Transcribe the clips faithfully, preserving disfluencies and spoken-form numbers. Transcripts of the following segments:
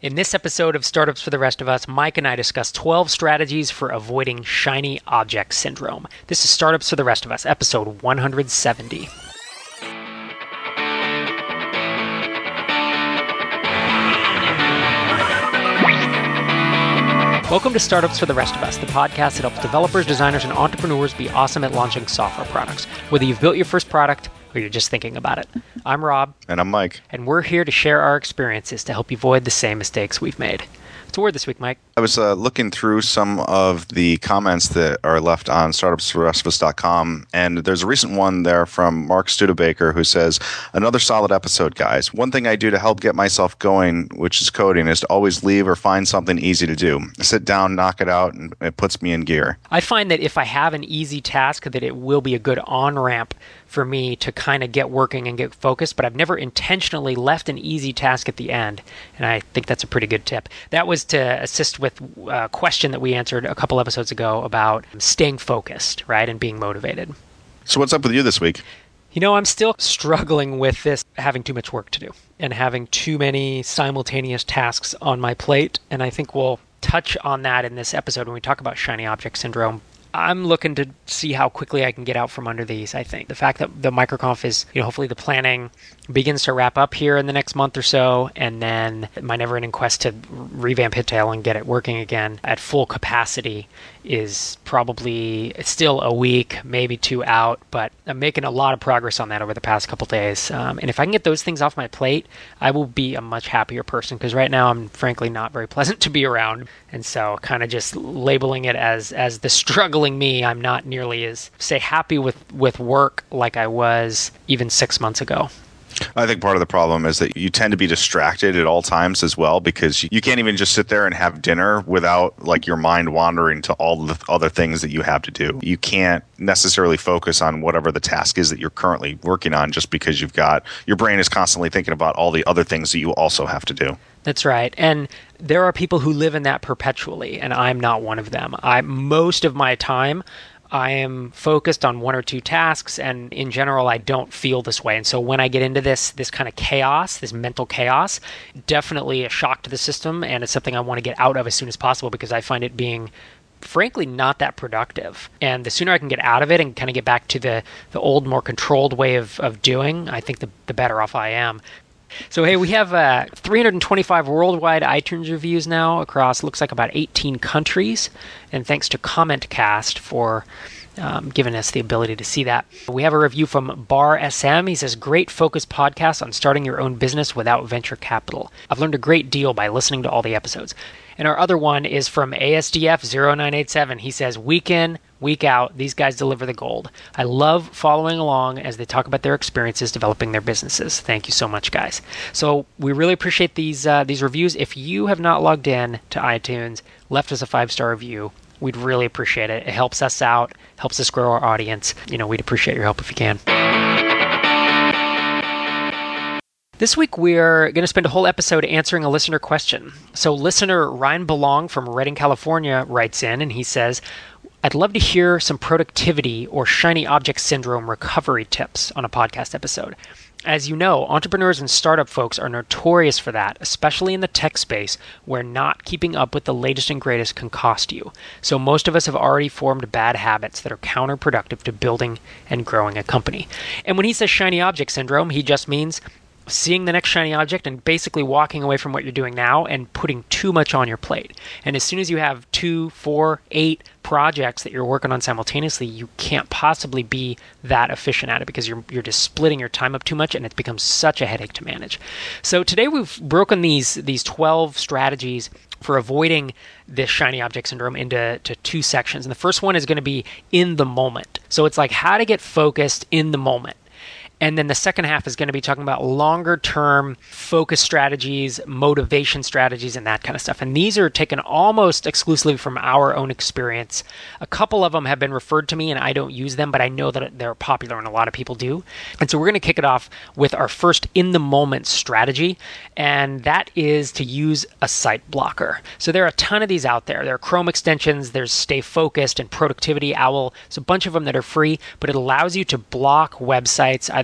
In this episode of Startups for the Rest of Us, Mike and I discuss twelve strategies for avoiding shiny object syndrome. This is Startups for the Rest of Us, episode one hundred seventy. Welcome to Startups for the Rest of Us, the podcast that helps developers, designers, and entrepreneurs be awesome at launching software products, whether you've built your first product or you're just thinking about it. I'm Rob. And I'm Mike. And we're here to share our experiences to help you avoid the same mistakes we've made. What's the word this week, Mike? I was uh, looking through some of the comments that are left on startups for the rest of us dot com, and there's a recent one there from Mark Studebaker who says, another solid episode, guys. One thing I do to help get myself going, which is coding, is to always leave or find something easy to do. Sit down, knock it out, and it puts me in gear. I find that if I have an easy task, that it will be a good on-ramp for me to kind of get working and get focused, but I've never intentionally left an easy task at the end, and I think that's a pretty good tip. That was to assist with a question that we answered a couple episodes ago about staying focused, right, and being motivated. So what's up with you this week? You know, I'm still struggling with this, having too much work to do and having too many simultaneous tasks on my plate, and I think we'll touch on that in this episode when we talk about shiny object syndrome. I'm looking to see how quickly I can get out from under these, I think. The fact that the MicroConf is, you know, hopefully the planning begins to wrap up here in the next month or so, and then my never-ending quest to revamp Hittail and get it working again at full capacity is probably still a week, maybe two out, but I'm making a lot of progress on that over the past couple days. Um, and if I can get those things off my plate, I will be a much happier person, because right now I'm frankly not very pleasant to be around. And so kind of just labeling it as as the struggling me, I'm not nearly as, say, happy with, with work like I was even six months ago. I think part of the problem is that you tend to be distracted at all times as well, because you can't even just sit there and have dinner without like your mind wandering to all the other things that you have to do. You can't necessarily focus on whatever the task is that you're currently working on just because you've got your brain is constantly thinking about all the other things that you also have to do. That's right. And there are people who live in that perpetually, and I'm not one of them. I most of my time I am focused on one or two tasks, and in general, I don't feel this way. And so when I get into this this kind of chaos, this mental chaos, definitely a shock to the system, and it's something I want to get out of as soon as possible, because I find it being, frankly, not that productive. And the sooner I can get out of it and kind of get back to the, the old, more controlled way of, of doing, I think the, the better off I am. So, hey, we have uh, three hundred twenty-five worldwide iTunes reviews now across, looks like, about eighteen countries. And thanks to CommentCast for um, giving us the ability to see that. We have a review from Bar S M. He says, great focused podcast on starting your own business without venture capital. I've learned a great deal by listening to all the episodes. And our other one is from A S D F zero nine eight seven. He says, week in, week out, these guys deliver the gold. I love following along as they talk about their experiences developing their businesses. Thank you so much, guys. So we really appreciate these uh, these reviews. If you have not logged in to iTunes, left us a five-star review, we'd really appreciate it. It helps us out, helps us grow our audience. You know, we'd appreciate your help if you can. This week, we're going to spend a whole episode answering a listener question. So listener Ryan Belong from Redding, California writes in, and he says, I'd love to hear some productivity or shiny object syndrome recovery tips on a podcast episode. As you know, entrepreneurs and startup folks are notorious for that, especially in the tech space, where not keeping up with the latest and greatest can cost you. So most of us have already formed bad habits that are counterproductive to building and growing a company. And when he says shiny object syndrome, he just means seeing the next shiny object and basically walking away from what you're doing now and putting too much on your plate. And as soon as you have two, four, eight projects that you're working on simultaneously, you can't possibly be that efficient at it, because you're you're just splitting your time up too much, and it becomes such a headache to manage. So today we've broken these these twelve strategies for avoiding this shiny object syndrome into to two sections. And the first one is going to be in the moment. So it's like how to get focused in the moment. And then the second half is going to be talking about longer term focus strategies, motivation strategies, and that kind of stuff. And these are taken almost exclusively from our own experience. A couple of them have been referred to me, and I don't use them, but I know that they're popular and a lot of people do. And so we're going to kick it off with our first in the moment strategy, and that is to use a site blocker. So there are a ton of these out there. There are Chrome extensions, there's Stay Focused and Productivity Owl. There's a bunch of them that are free, but it allows you to block websites either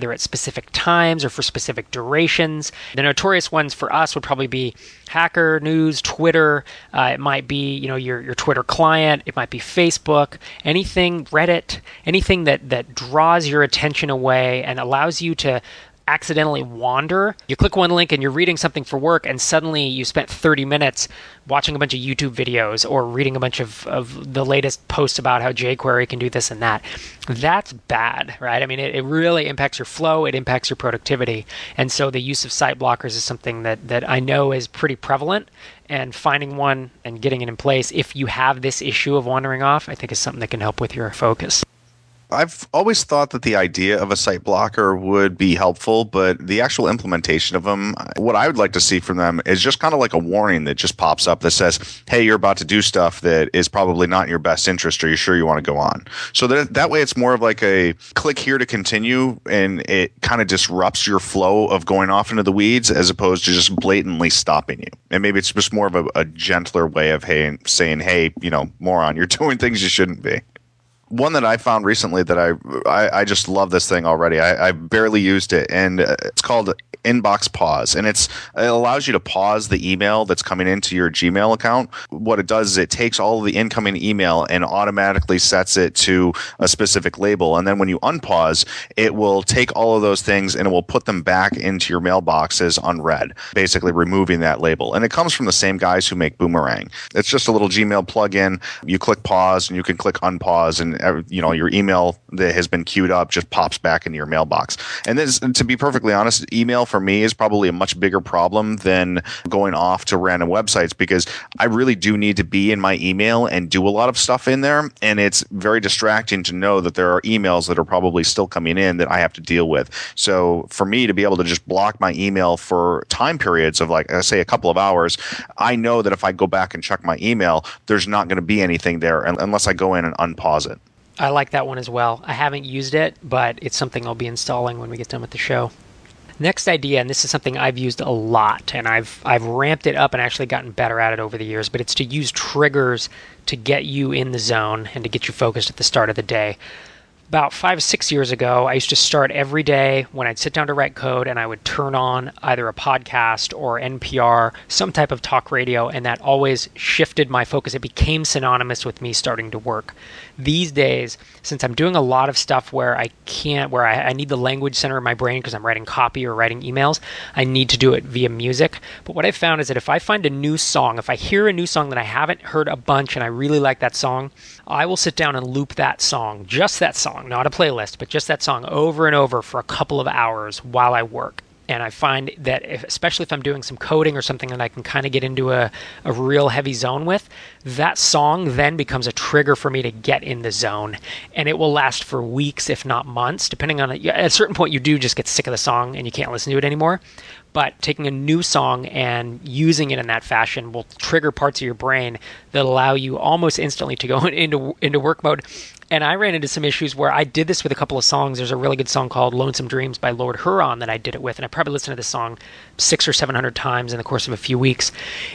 either at specific times or for specific durations. The notorious ones for us would probably be Hacker News, Twitter. Uh, it might be, you know, your your Twitter client. It might be Facebook. Anything, Reddit. Anything that that draws your attention away and allows you to accidentally wander. You click one link and you're reading something for work, and suddenly you spent thirty minutes watching a bunch of YouTube videos or reading a bunch of, of the latest posts about how jQuery can do this and that. That's bad, right? I mean, it, it really impacts your flow. It impacts your productivity. And so the use of site blockers is something that, that I know is pretty prevalent, and finding one and getting it in place if you have this issue of wandering off, I think is something that can help with your focus. I've always thought that the idea of a site blocker would be helpful, but the actual implementation of them, what I would like to see from them is just kind of like a warning that just pops up that says, hey, you're about to do stuff that is probably not in your best interest. Are you sure you want to go on? So that, that way it's more of like a click here to continue, and it kind of disrupts your flow of going off into the weeds as opposed to just blatantly stopping you. And maybe it's just more of a, a gentler way of hey, saying, hey, you know, moron, you're doing things you shouldn't be. One that I found recently that I I, I just love this thing already. I, I barely used it, and it's called Inbox Pause, and it's it allows you to pause the email that's coming into your Gmail account. What it does is it takes all of the incoming email and automatically sets it to a specific label, and then when you unpause, it will take all of those things and it will put them back into your mailbox as unread, basically removing that label. And it comes from the same guys who make Boomerang. It's just a little Gmail plugin. You click pause, and you can click unpause, and you know your email that has been queued up just pops back into your mailbox. And this, to be perfectly honest, email for me is probably a much bigger problem than going off to random websites, because I really do need to be in my email and do a lot of stuff in there, and it's very distracting to know that there are emails that are probably still coming in that I have to deal with. So for me to be able to just block my email for time periods of, like, I say, a couple of hours, I know that if I go back and check my email, there's not going to be anything there unless I go in and unpause it. I like that one as well. I haven't used it, but it's something I'll be installing when we get done with the show. Next idea, and this is something I've used a lot, and I've I've ramped it up and actually gotten better at it over the years, but it's to use triggers to get you in the zone and to get you focused at the start of the day. About five or six years ago, I used to start every day when I'd sit down to write code, and I would turn on either a podcast or N P R, some type of talk radio, and that always shifted my focus. It became synonymous with me starting to work. These days, since I'm doing a lot of stuff where I can't, where I, I need the language center in my brain because I'm writing copy or writing emails, I need to do it via music. But what I found is that if I find a new song, if I hear a new song that I haven't heard a bunch and I really like that song, I will sit down and loop that song, just that song, not a playlist, but just that song over and over for a couple of hours while I work. And I find that, if, especially if I'm doing some coding or something that I can kind of get into a, a real heavy zone with, that song then becomes a trigger for me to get in the zone. And it will last for weeks, if not months, depending on it. At a certain point, you do just get sick of the song and you can't listen to it anymore. But taking a new song and using it in that fashion will trigger parts of your brain that allow you almost instantly to go into into work mode. And I ran into some issues where I did this with a couple of songs. There's a really good song called Lonesome Dreams by Lord Huron that I did it with. And I probably listened to this song six or seven hundred times in the course of a few weeks.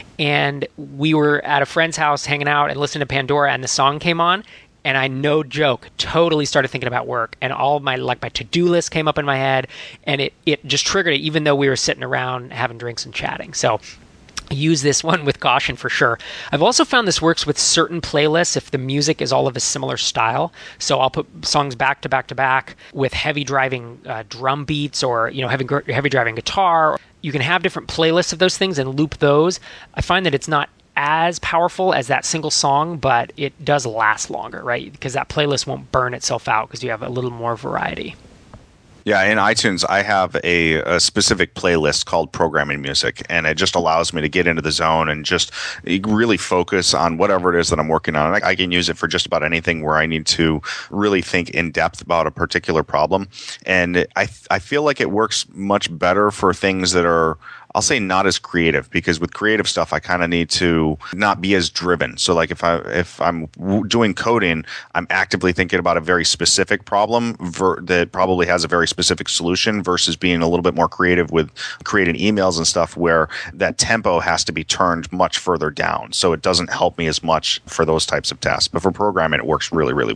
And we were at a friend's house hanging out and listening to Pandora, and the song came on. And I, no joke, totally started thinking about work. And all of my, like my to-do list came up in my head. And it, it just triggered it, even though we were sitting around having drinks and chatting. So use this one with caution for sure. I've also found this works with certain playlists if the music is all of a similar style. So I'll put songs back to back to back with heavy driving uh, drum beats, or, you know, heavy heavy driving guitar. You can have different playlists of those things and loop those. I find that it's not as powerful as that single song, but it does last longer, right? Because that playlist won't burn itself out because you have a little more variety. Yeah, in iTunes, I have a, a specific playlist called Programming Music, and it just allows me to get into the zone and just really focus on whatever it is that I'm working on. I, I can use it for just about anything where I need to really think in depth about a particular problem. And I I feel like it works much better for things that are, I'll say, not as creative, because with creative stuff, I kind of need to not be as driven. So like if I, if I'm doing coding, I'm actively thinking about a very specific problem ver- that probably has a very specific solution, versus being a little bit more creative with creating emails and stuff where that tempo has to be turned much further down. So it doesn't help me as much for those types of tasks. But for programming, it works really, really well.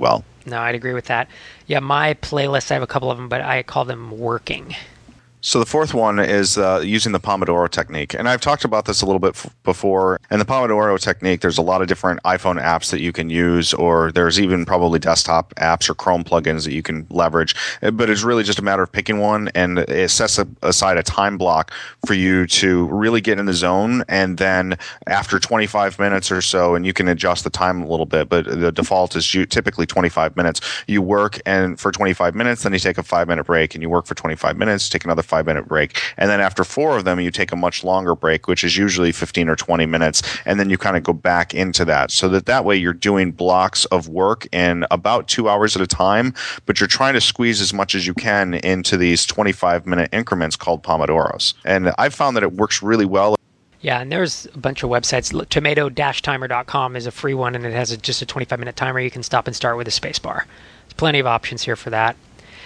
No, I'd agree with that. Yeah, my playlist, I have a couple of them, but I call them working. So the fourth one is uh, using the Pomodoro technique. And I've talked about this a little bit f- before. And the Pomodoro technique, there's a lot of different iPhone apps that you can use, or there's even probably desktop apps or Chrome plugins that you can leverage. But it's really just a matter of picking one, and it sets a, aside a time block for you to really get in the zone. And then after twenty-five minutes or so, and you can adjust the time a little bit, but the default is you, typically twenty-five minutes. You work and for twenty-five minutes, then you take a five-minute break, and you work for twenty-five minutes, take another five minute break. And then after four of them, you take a much longer break, which is usually fifteen or twenty minutes. And then you kind of go back into that, so that that way you're doing blocks of work in about two hours at a time, but you're trying to squeeze as much as you can into these twenty-five minute increments called Pomodoros. And I've found that it works really well. Yeah, and there's a bunch of websites. tomato dash timer dot com is a free one, and it has a, just a twenty-five minute timer. You can stop and start with a space bar. There's plenty of options here for that.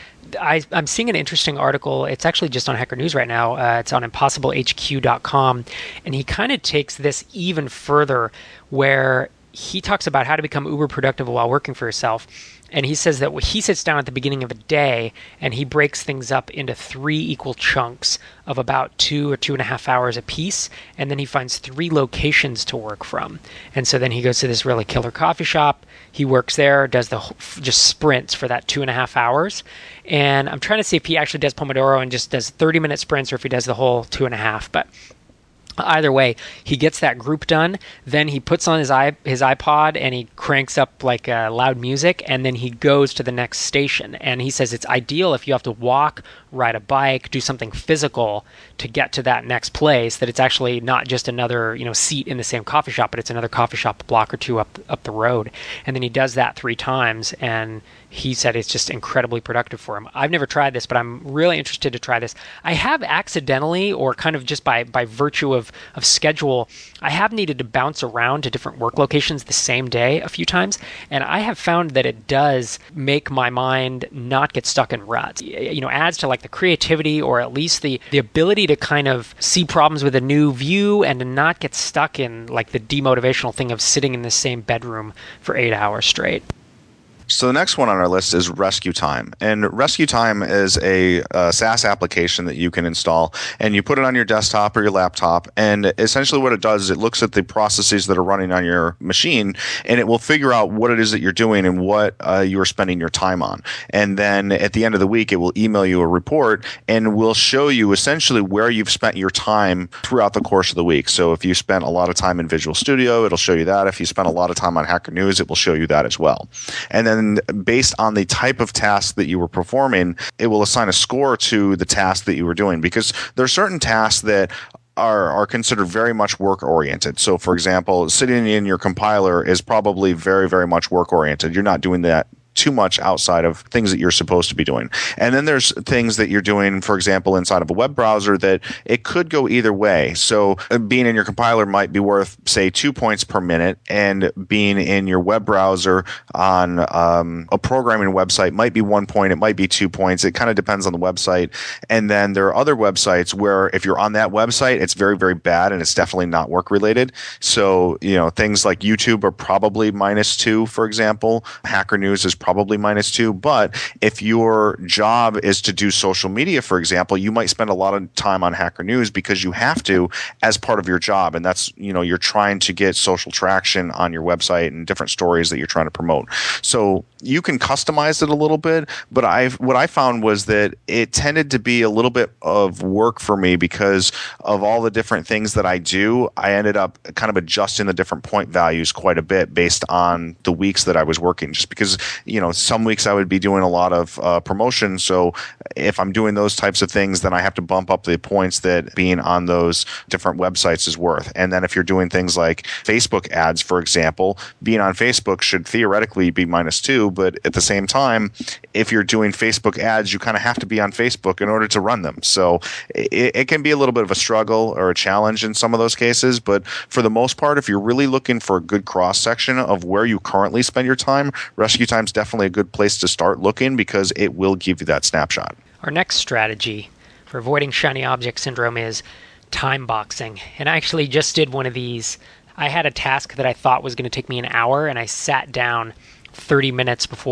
I, I'm seeing an interesting article. It's actually just on Hacker News right now. Uh, it's on impossible H Q dot com. And he kind of takes this even further, where he talks about how to become uber productive while working for yourself. And he says that he sits down at the beginning of a day and he breaks things up into three equal chunks of about two or two and a half hours apiece. And then he finds three locations to work from. And so then he goes to this really killer coffee shop. He works there, does the just sprints for that two and a half hours. And I'm trying to see if he actually does Pomodoro and just does thirty minute sprints, or if he does the whole two and a half. But either way, he gets that group done. Then he puts on his i his iPod and he cranks up like uh, loud music, and then he goes to the next station. And he says it's ideal if you have to walk, ride a bike, do something physical to get to that next place, that it's actually not just another, you know, seat in the same coffee shop, but it's another coffee shop a block or two up up the road. And then he does that three times, and he said it's just incredibly productive for him. I've never tried this, but I'm really interested to try this. I have accidentally, or kind of just by, by virtue of, of schedule, I have needed to bounce around to different work locations the same day a few times, and I have found that it does make my mind not get stuck in ruts. You know, adds to like the creativity, or at least the, the ability to kind of see problems with a new view and to not get stuck in like the demotivational thing of sitting in the same bedroom for eight hours straight. So the next one on our list is Rescue Time. And Rescue Time is a, a SaaS application that you can install, and you put it on your desktop or your laptop. And essentially what it does is it looks at the processes that are running on your machine, and it will figure out what it is that you're doing and what uh, you are spending your time on. And then at the end of the week, it will email you a report and will show you essentially where you've spent your time throughout the course of the week. So if you spent a lot of time in Visual Studio, it'll show you that. If you spent a lot of time on Hacker News, it will show you that as well. And then And based on the type of task that you were performing, it will assign a score to the task that you were doing, because there are certain tasks that are are considered very much work oriented. So for example, sitting in your compiler is probably very, very much work oriented. You're not doing that too much outside of things that you're supposed to be doing. And then there's things that you're doing, for example, inside of a web browser that it could go either way. So uh, being in your compiler might be worth, say, two points per minute, and being in your web browser on um, a programming website might be one point, it might be two points. It kind of depends on the website. And then there are other websites where if you're on that website, it's very, very bad, and it's definitely not work related. So, you know, things like YouTube are probably minus two, for example. Hacker News is probably minus two. But if your job is to do social media, for example, you might spend a lot of time on Hacker News because you have to as part of your job. And that's, you know, you're trying to get social traction on your website and different stories that you're trying to promote. So you can customize it a little bit, but I've what I found was that it tended to be a little bit of work for me because of all the different things that I do. I ended up kind of adjusting the different point values quite a bit based on the weeks that I was working, just because, you know, some weeks I would be doing a lot of uh, promotion. So if I'm doing those types of things, then I have to bump up the points that being on those different websites is worth. And then if you're doing things like Facebook ads, for example, being on Facebook should theoretically be minus two. But at the same time, if you're doing Facebook ads, you kind of have to be on Facebook in order to run them. So it, it can be a little bit of a struggle or a challenge in some of those cases. But for the most part, if you're really looking for a good cross-section of where you currently spend your time, Rescue Time is definitely a good place to start looking, because it will give you that snapshot. Our next strategy for avoiding shiny object syndrome is time boxing. And I actually just did one of these. I had a task that I thought was going to take me an hour, and I sat down thirty minutes before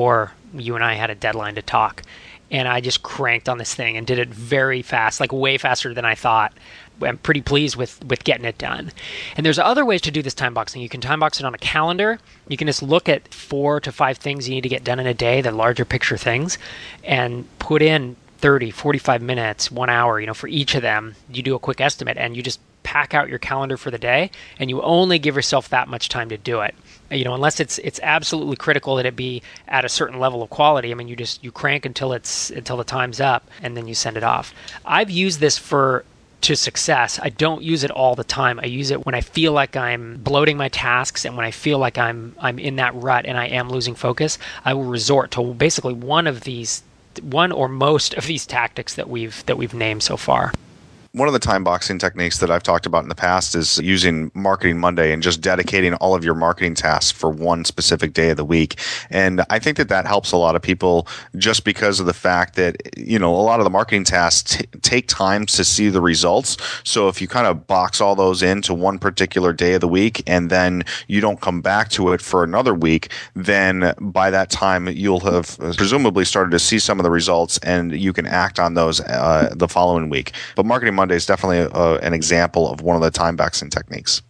you and I had a deadline to talk. And I just cranked on this thing and did it very fast, like way faster than I thought. I'm pretty pleased with, with getting it done. And there's other ways to do this time boxing. You can time box it on a calendar. You can just look at four to five things you need to get done in a day, the larger picture things, and put in thirty, forty-five minutes, one hour, you know, for each of them. You do a quick estimate and you just pack out your calendar for the day, and you only give yourself that much time to do it. You know, unless it's it's absolutely critical that it be at a certain level of quality. I mean, you just you crank until it's until the time's up, and then you send it off. I've used this for to success. I don't use it all the time. I use it when I feel like I'm bloating my tasks, and when I feel like I'm I'm in that rut and I am losing focus. I will resort to basically one of these, one or most of these tactics that we've that we've named so far. One of the time boxing techniques that I've talked about in the past is using Marketing Monday and just dedicating all of your marketing tasks for one specific day of the week. And I think that that helps a lot of people just because of the fact that, you know, a lot of the marketing tasks t- take time to see the results. So if you kind of box all those into one particular day of the week and then you don't come back to it for another week, then by that time you'll have presumably started to see some of the results and you can act on those uh, the following week. But Marketing Monday is definitely a, an example of one of the time boxing techniques.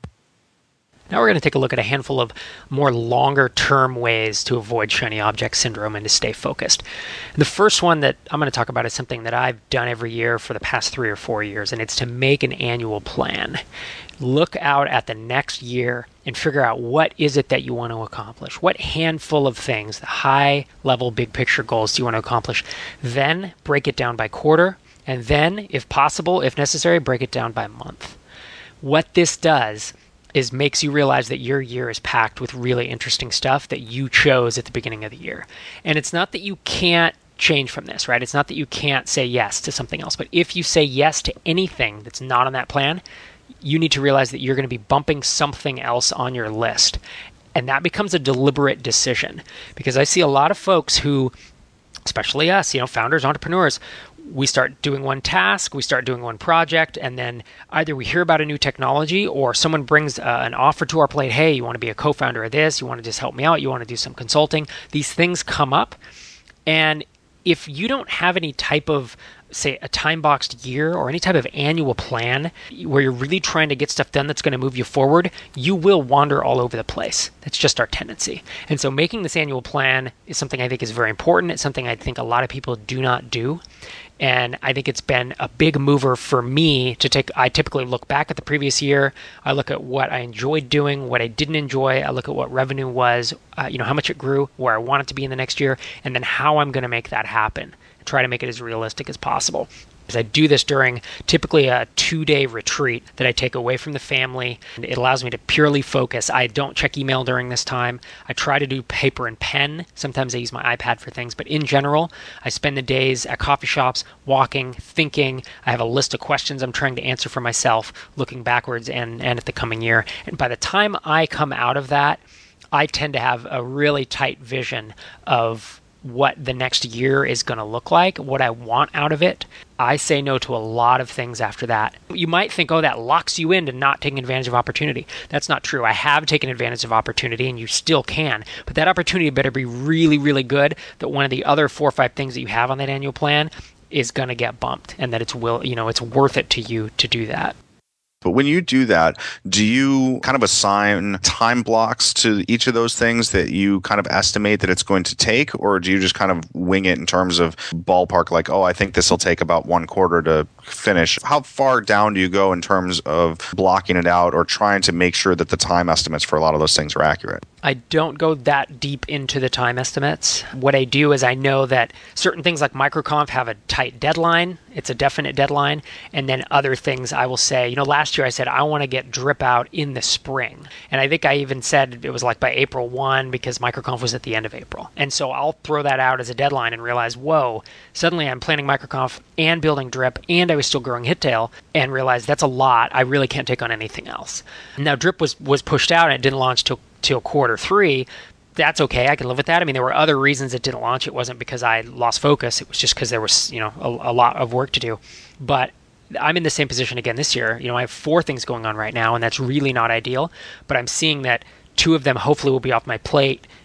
Now we're going to take a look at a handful of more longer-term ways to avoid shiny object syndrome and to stay focused. The first one that I'm going to talk about is something that I've done every year for the past three or four years, and it's to make an annual plan. Look out at the next year and figure out what is it that you want to accomplish. What handful of things, the high-level big-picture goals do you want to accomplish? Then break it down by quarter. And then, if possible, if necessary, break it down by month. What this does is makes you realize that your year is packed with really interesting stuff that you chose at the beginning of the year. And it's not that you can't change from this, right? It's not that you can't say yes to something else. But if you say yes to anything that's not on that plan, you need to realize that you're going to be bumping something else on your list. And that becomes a deliberate decision. Because I see a lot of folks who, especially us, you know, founders, entrepreneurs, we start doing one task, we start doing one project, and then either we hear about a new technology or someone brings uh, an offer to our plate. Hey, you want to be a co-founder of this? You want to just help me out? You want to do some consulting? These things come up. And if you don't have any type of, say, a time-boxed year or any type of annual plan where you're really trying to get stuff done that's going to move you forward, you will wander all over the place. That's just our tendency. And so making this annual plan is something I think is very important. It's something I think a lot of people do not do. And I think it's been a big mover for me to take. I typically look back at the previous year. I look at what I enjoyed doing, what I didn't enjoy. I look at what revenue was, uh, you know, how much it grew, where I want it to be in the next year, and then how I'm going to make that happen. Try to make it as realistic as possible. As I do this during typically a two-day retreat that I take away from the family. It allows me to purely focus. I don't check email during this time. I try to do paper and pen. Sometimes I use my iPad for things, but in general, I spend the days at coffee shops, walking, thinking. I have a list of questions I'm trying to answer for myself, looking backwards and, and at the coming year. And by the time I come out of that, I tend to have a really tight vision of what the next year is going to look like, what I want out of it. I say no to a lot of things after that. You might think, oh, that locks you into not taking advantage of opportunity. That's not true. I have taken advantage of opportunity, and you still can. But that opportunity better be really, really good that one of the other four or five things that you have on that annual plan is going to get bumped, and that it's will, you know, it's worth it to you to do that. But when you do that, do you kind of assign time blocks to each of those things that you kind of estimate that it's going to take? Or do you just kind of wing it in terms of ballpark, like, oh, I think this will take about one quarter to finish? How far down do you go in terms of blocking it out or trying to make sure that the time estimates for a lot of those things are accurate? I don't go that deep into the time estimates. What I do is I know that certain things like MicroConf have a tight deadline. It's a definite deadline. And then other things I will say, you know, last year I said, I want to get Drip out in the spring. And I think I even said it was like by April first because MicroConf was at the end of April. And so I'll throw that out as a deadline and realize, whoa, suddenly I'm planning MicroConf and building Drip and I was still growing Hittail and realized that's a lot. I really can't take on anything else. Now Drip was, was pushed out and it didn't launch till till quarter three. That's okay. I can live with that. I mean, there were other reasons it didn't launch. It wasn't because I lost focus. It was just because there was, you know, a, a lot of work to do. But I'm in the same position again this year. You know, I have four things going on right now, and that's really not ideal. But I'm seeing that two of them hopefully will be off my plate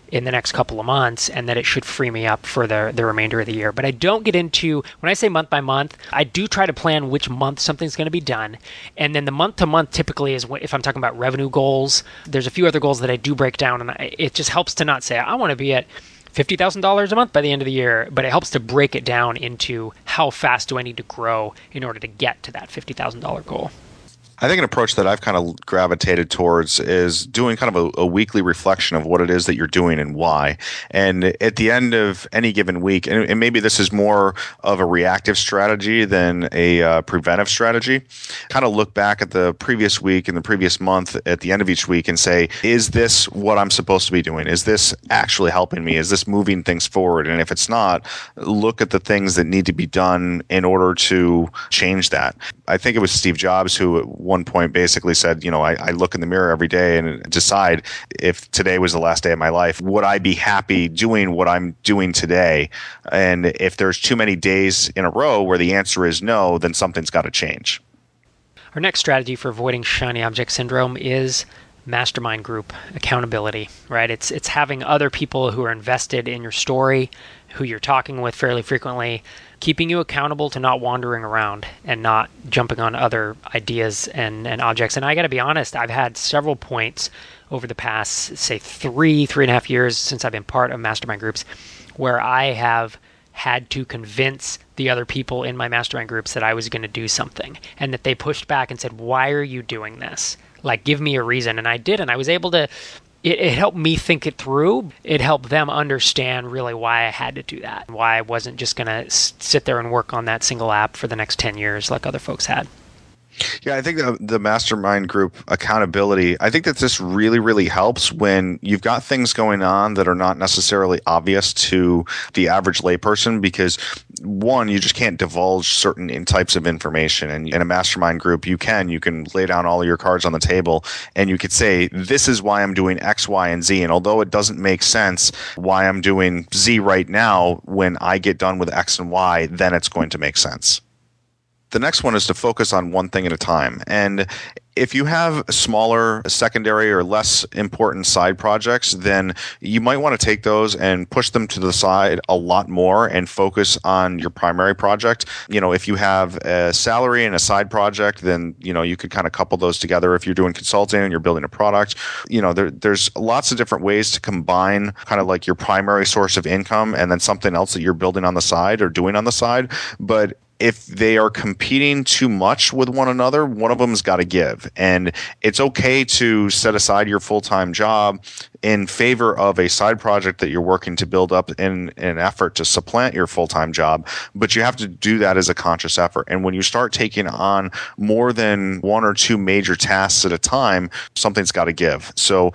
in the next couple of months, and that it should free me up for the, the remainder of the year. But I don't get into, when I say month by month, I do try to plan which month something's going to be done. And then the month to month typically is if I'm talking about revenue goals. There's a few other goals that I do break down, and I, it just helps to not say, I want to be at fifty thousand dollars a month by the end of the year, but it helps to break it down into how fast do I need to grow in order to get to that fifty thousand dollars goal. I think an approach that I've kind of gravitated towards is doing kind of a, a weekly reflection of what it is that you're doing and why. And at the end of any given week, and, and maybe this is more of a reactive strategy than a uh, preventive strategy, kind of look back at the previous week and the previous month at the end of each week and say, is this what I'm supposed to be doing? Is this actually helping me? Is this moving things forward? And if it's not, look at the things that need to be done in order to change that. I think it was Steve Jobs who one point basically said, you know, I, I look in the mirror every day and decide if today was the last day of my life, would I be happy doing what I'm doing today? And if there's too many days in a row where the answer is no, then something's got to change. Our next strategy for avoiding shiny object syndrome is mastermind group accountability, right? It's it's having other people who are invested in your story, who you're talking with fairly frequently, keeping you accountable to not wandering around and not jumping on other ideas and, and objects. And I got to be honest, I've had several points over the past, say, three, three and a half years since I've been part of mastermind groups where I have had to convince the other people in my mastermind groups that I was going to do something, and that they pushed back and said, why are you doing this? Like, give me a reason. And I did, and I was able to, it, it helped me think it through. It helped them understand really why I had to do that, why I wasn't just going to s- sit there and work on that single app for the next ten years like other folks had. Yeah, I think the, the mastermind group accountability, I think that this really, really helps when you've got things going on that are not necessarily obvious to the average layperson, because one, you just can't divulge certain in types of information. And in a mastermind group, you can, you can lay down all of your cards on the table and you could say, this is why I'm doing X, Y, and Z. And although it doesn't make sense why I'm doing Z right now, when I get done with X and Y, then it's going to make sense. The next one is to focus on one thing at a time. And if you have smaller secondary or less important side projects, then you might want to take those and push them to the side a lot more and focus on your primary project. You know, if you have a salary and a side project, then, you know, you could kind of couple those together. If you're doing consulting and you're building a product, you know, there, there's lots of different ways to combine kind of like your primary source of income and then something else that you're building on the side or doing on the side. But if they are competing too much with one another, one of them's got to give. And it's okay to set aside your full-time job in favor of a side project that you're working to build up in, in an effort to supplant your full-time job. But you have to do that as a conscious effort. And when you start taking on more than one or two major tasks at a time, something's got to give. So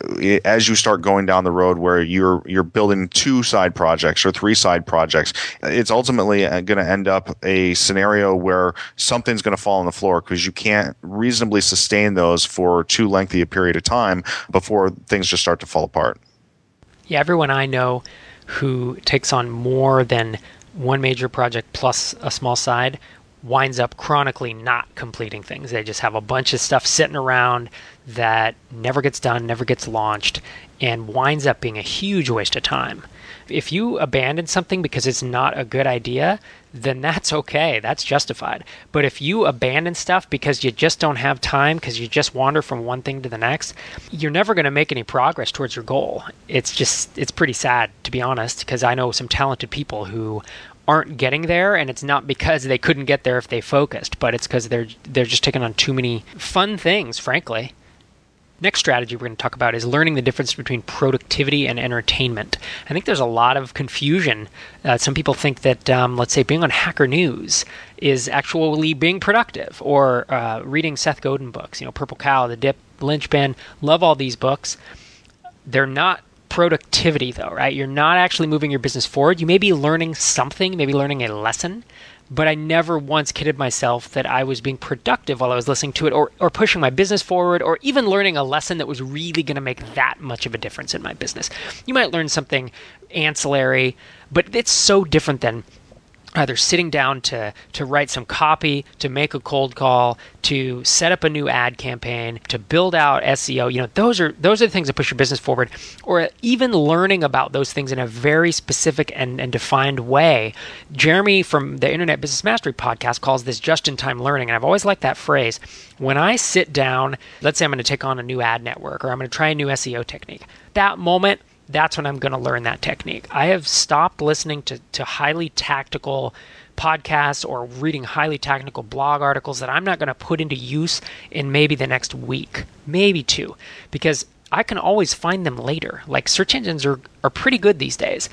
as you start going down the road where you're you're building two side projects or three side projects, it's ultimately going to end up a scenario where something's going to fall on the floor because you can't reasonably sustain those for too lengthy a period of time before things just start to fall apart. Yeah, everyone I know who takes on more than one major project plus a small side winds up chronically not completing things. They just have a bunch of stuff sitting around that never gets done, never gets launched, and winds up being a huge waste of time. If you abandon something because it's not a good idea, then that's okay. That's justified. But if you abandon stuff because you just don't have time, because you just wander from one thing to the next, you're never going to make any progress towards your goal. It's just, it's pretty sad, to be honest, because I know some talented people who aren't getting there, and it's not because they couldn't get there if they focused, but it's because they're they're just taking on too many fun things, frankly. Next strategy we're going to talk about is learning the difference between productivity and entertainment. I think there's a lot of confusion. Uh, some people think that, um, let's say, being on Hacker News is actually being productive, or uh, reading Seth Godin books, you know, Purple Cow, The Dip, Lynchpin. Love all these books. They're not productivity, though, right? You're not actually moving your business forward. You may be learning something, maybe learning a lesson, but I never once kidded myself that I was being productive while I was listening to it, or, or pushing my business forward, or even learning a lesson that was really going to make that much of a difference in my business. You might learn something ancillary, but it's so different than either sitting down to to write some copy, to make a cold call, to set up a new ad campaign, to build out S E O. You know, those are those are the things that push your business forward, or even learning about those things in a very specific and, and defined way. Jeremy from the Internet Business Mastery podcast calls this just-in-time learning, and I've always liked that phrase. When I sit down, let's say I'm going to take on a new ad network, or I'm going to try a new S E O technique, that moment, that's when I'm going to learn that technique. I have stopped listening to, to highly tactical podcasts or reading highly technical blog articles that I'm not going to put into use in maybe the next week, maybe two, because I can always find them later. Like, search engines are, are pretty good these days.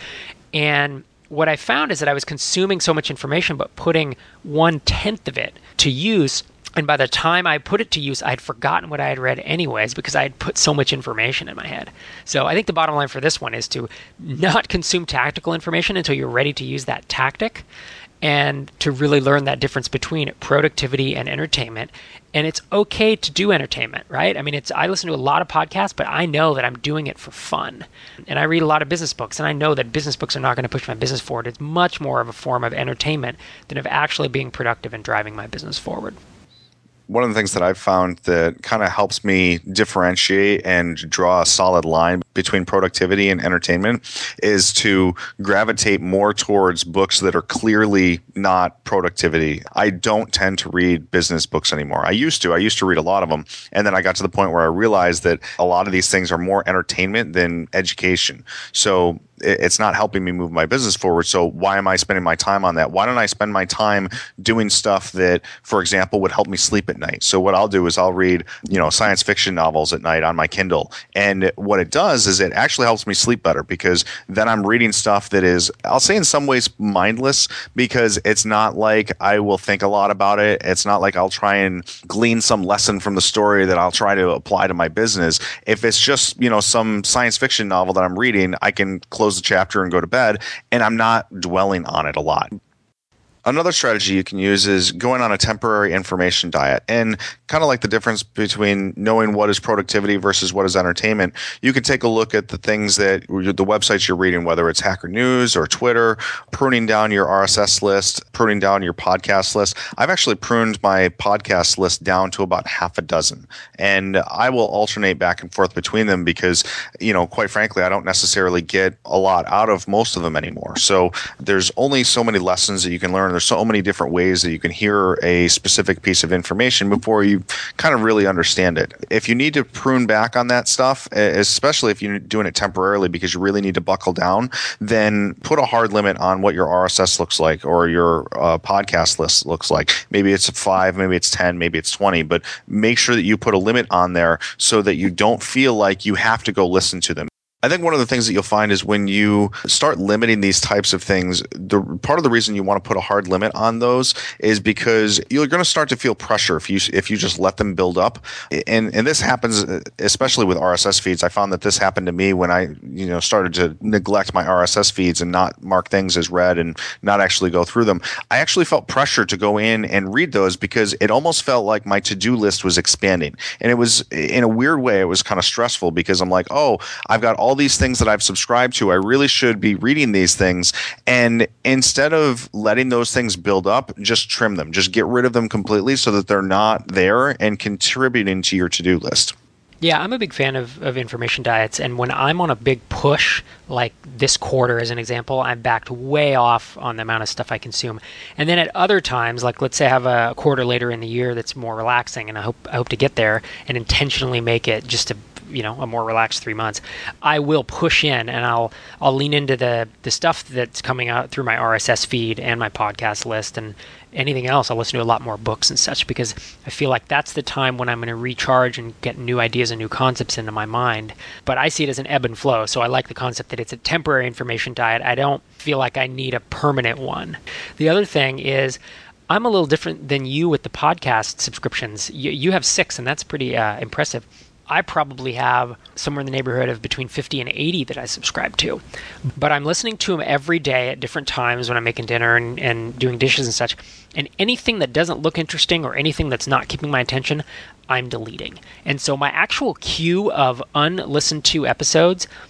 And what I found is that I was consuming so much information, but putting one-tenth of it to use. And by the time I put it to use, I had forgotten what I had read anyways, because I had put so much information in my head. So I think the bottom line for this one is to not consume tactical information until you're ready to use that tactic, and to really learn that difference between productivity and entertainment. And it's okay to do entertainment, right? I mean, it's I listen to a lot of podcasts, but I know that I'm doing it for fun. And I read a lot of business books, and I know that business books are not going to push my business forward. It's much more of a form of entertainment than of actually being productive and driving my business forward. One of the things that I've found that kind of helps me differentiate and draw a solid line between productivity and entertainment is to gravitate more towards books that are clearly not productivity. I don't tend to read business books anymore. I used to. I used to read a lot of them. And then I got to the point where I realized that a lot of these things are more entertainment than education. So it's not helping me move my business forward. So why am I spending my time on that? Why don't I spend my time doing stuff that, for example, would help me sleep at night? So what I'll do is I'll read, you know, science fiction novels at night on my Kindle. And what it does is it actually helps me sleep better, because then I'm reading stuff that is, I'll say in some ways, mindless, because it's not like I will think a lot about it. It's not like I'll try and glean some lesson from the story that I'll try to apply to my business. If it's just, you know, some science fiction novel that I'm reading, I can close the chapter and go to bed, and I'm not dwelling on it a lot. Another strategy you can use is going on a temporary information diet. And kind of like the difference between knowing what is productivity versus what is entertainment, you can take a look at the things that the websites you're reading, whether it's Hacker News or Twitter, pruning down your R S S list, pruning down your podcast list. I've actually pruned my podcast list down to about half a dozen. And I will alternate back and forth between them because, you know, quite frankly, I don't necessarily get a lot out of most of them anymore. So there's only so many lessons that you can learn. There's so many different ways that you can hear a specific piece of information before you kind of really understand it. If you need to prune back on that stuff, especially if you're doing it temporarily because you really need to buckle down, then put a hard limit on what your R S S looks like or your uh, podcast list looks like. Maybe it's five, maybe it's ten, maybe it's twenty, but make sure that you put a limit on there so that you don't feel like you have to go listen to them. I think one of the things that you'll find is when you start limiting these types of things, the part of the reason you want to put a hard limit on those is because you're going to start to feel pressure if you if you just let them build up. And and this happens especially with R S S feeds. I found that this happened to me when I, you know, started to neglect my R S S feeds and not mark things as read and not actually go through them. I actually felt pressure to go in and read those because it almost felt like my to-do list was expanding. And it was, in a weird way, it was kind of stressful because I'm like, oh, I've got all these things that I've subscribed to. I really should be reading these things. And instead of letting those things build up, just trim them. Just get rid of them completely so that they're not there and contributing to your to-do list. Yeah, I'm a big fan of, of information diets. And when I'm on a big push, like this quarter as an example, I'm backed way off on the amount of stuff I consume. And then at other times, like let's say I have a quarter later in the year that's more relaxing, and I hope I hope to get there and intentionally make it just a you know, a more relaxed three months, I will push in and I'll I'll lean into the the stuff that's coming out through my R S S feed and my podcast list and anything else. I'll listen to a lot more books and such because I feel like that's the time when I'm going to recharge and get new ideas and new concepts into my mind. But I see it as an ebb and flow. So I like the concept that it's a temporary information diet. I don't feel like I need a permanent one. The other thing is I'm a little different than you with the podcast subscriptions. You, you have six, and that's pretty uh, impressive. I probably have somewhere in the neighborhood of between fifty and eighty that I subscribe to. But I'm listening to them every day at different times when I'm making dinner and, and doing dishes and such. And anything that doesn't look interesting or anything that's not keeping my attention, I'm deleting. And so my actual queue of unlistened to episodes,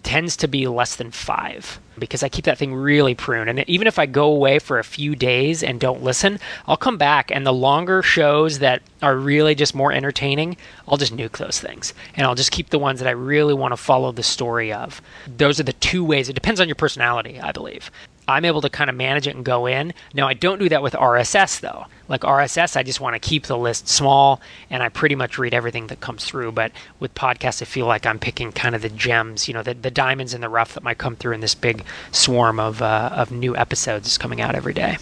tends to be less than five because I keep that thing really pruned. And even if I go away for a few days and don't listen, I'll come back, and the longer shows that are really just more entertaining, I'll just nuke those things. And I'll just keep the ones that I really want to follow the story of. Those are the two ways. It depends on your personality, I believe. I'm able to kind of manage it and go in. Now, I don't do that with R S S, though. Like R S S, I just want to keep the list small, and I pretty much read everything that comes through. But with podcasts, I feel like I'm picking kind of the gems, you know, the, the diamonds in the rough that might come through in this big swarm of uh, of new episodes coming out every day.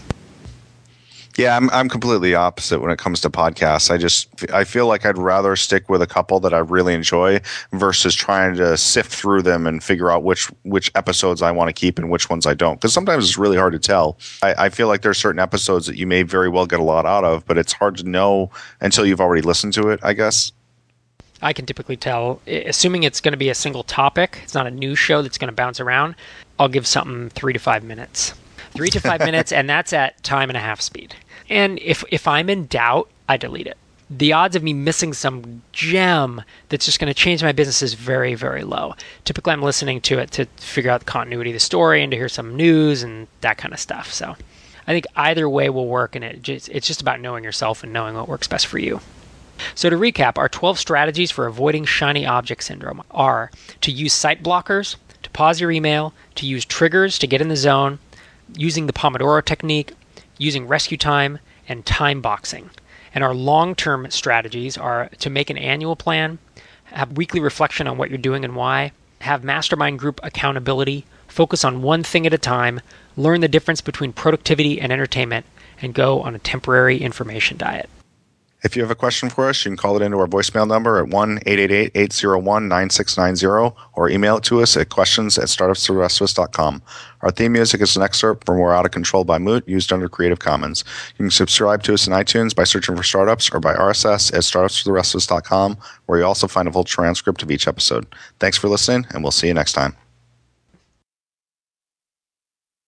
Yeah, I'm I'm completely opposite when it comes to podcasts. I just I feel like I'd rather stick with a couple that I really enjoy versus trying to sift through them and figure out which which episodes I want to keep and which ones I don't. Because sometimes it's really hard to tell. I, I feel like there's certain episodes that you may very well get a lot out of, but it's hard to know until you've already listened to it, I guess. I can typically tell, assuming it's going to be a single topic, it's not a news show that's going to bounce around, I'll give something three to five minutes. Three to five minutes, and that's at time and a half speed. And if if I'm in doubt, I delete it. The odds of me missing some gem that's just going to change my business is very, very low. Typically, I'm listening to it to figure out the continuity of the story and to hear some news and that kind of stuff. So I think either way will work, and it just, it's just about knowing yourself and knowing what works best for you. So to recap, our twelve strategies for avoiding shiny object syndrome are to use site blockers, to pause your email, to use triggers to get in the zone, using the Pomodoro technique, using rescue time, and time boxing. And our long-term strategies are to make an annual plan, have weekly reflection on what you're doing and why, have mastermind group accountability, focus on one thing at a time, learn the difference between productivity and entertainment, and go on a temporary information diet. If you have a question for us, you can call it into our voicemail number at one eight eight eight, eight zero one, nine six nine zero or email it to us at questions at startups for the rest of us dot com. Our theme music is an excerpt from We're Out of Control by Moot, used under Creative Commons. You can subscribe to us in iTunes by searching for Startups or by R S S at startups for the rest of us dot com, where you also find a full transcript of each episode. Thanks for listening, and we'll see you next time.